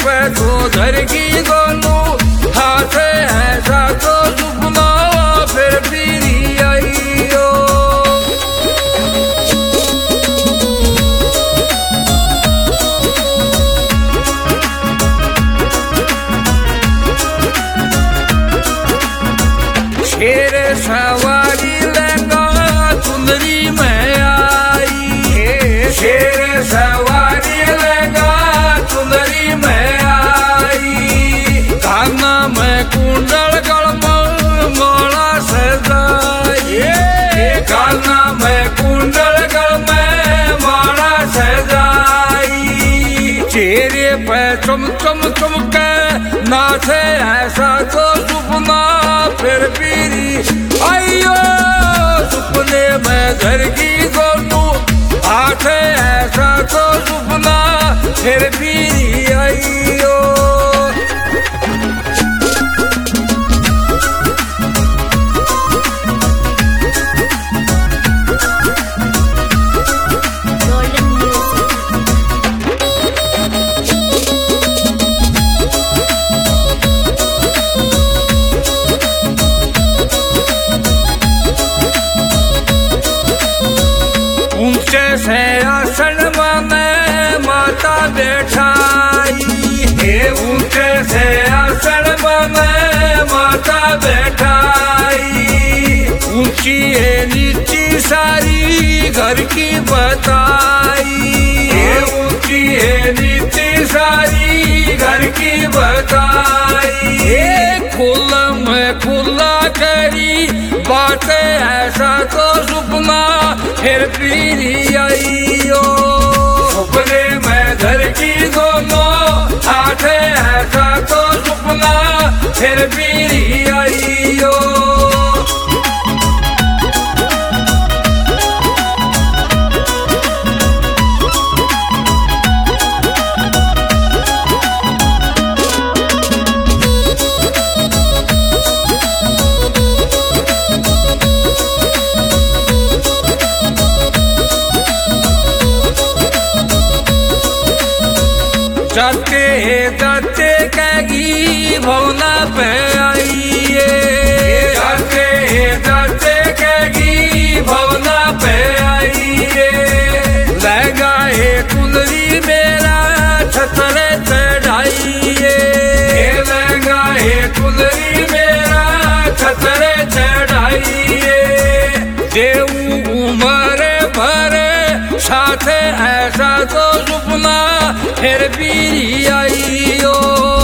पे तो धर की दोनों हाथ ऐसा तो सुपना फिर पीरी आई हो। शेर सवारी लगा चुंदरी में आई, शेर सवारी लगा चुंदरी में आई। काना में कुंडल गलमल माला सजाई, काना में कुंडल गलमल माला सजाई। चेहरे पे चम चम चमके नाचे ऐसा तो सुपना फिर पीरी आइयो। सुपने में घर की दोनों हाथ ऐसा तो सुपना फिर पीरी आइयो। ऊंचे से आसन में माता बैठाई, ऊंचे से आसन में माता बैठाई। ऊंची है नीची सारी घर की बताई, ऊंची है नीची सारी घर की बताई। खुला में खुला करी बातें ऐसा तो सुपना फिर पीरी आइयो। सुपने में घर की दोनों हाथ ऐसा तो सुपना फिर पीरी आइयो। जाते जाते कगी भवना पे आइए, जाते जाते कगी भवना पे आइए। लगाए कुंदरी मेरा छतरे चढ़ाइए, लगाए कुंदरी मेरा छतरे चढ़ाइए। देव उमरे भरे साथे ऐसा तो सुपना फिर पीरी आइयो।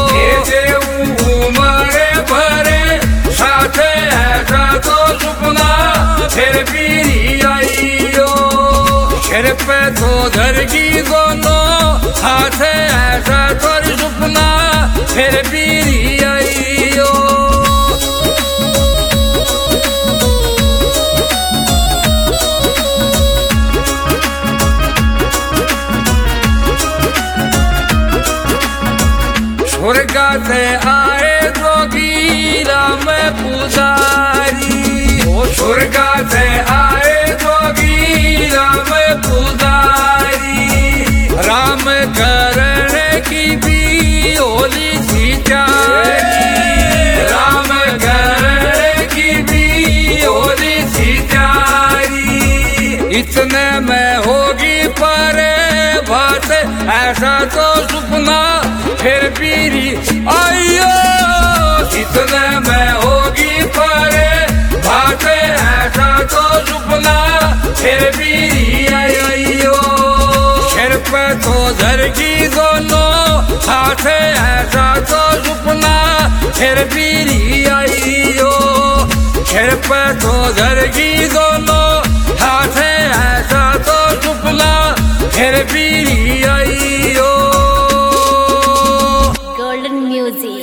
उमरे भरे साथे ऐसा तो सुपना फिर पीरी आइयो। सिर पे तो धर की दोनों हाथ ऐसा तो सुपना फिर पीरी आइयो। स्वर्गा से आए जोगी राम पुजारी, स्वर्गा से आए जोगी राम पुजारी। राम करने की भी होली सी जारी, राम करने की भी होली सी जारी। इतने में होगी परे बात ऐसा तो सुपना फिर पीरी आइयो। इतने में होगी परे बात ऐसा तो सुपना फिर पीरी आइयो। सिर पे तो धर की दोनों हाथ ऐसा तो सुपना फिर पीरी आइयो। सिर पे तो धर की दोनों हाथ ऐसा तो सुपना फिर पीरी आइयो। Golden Music.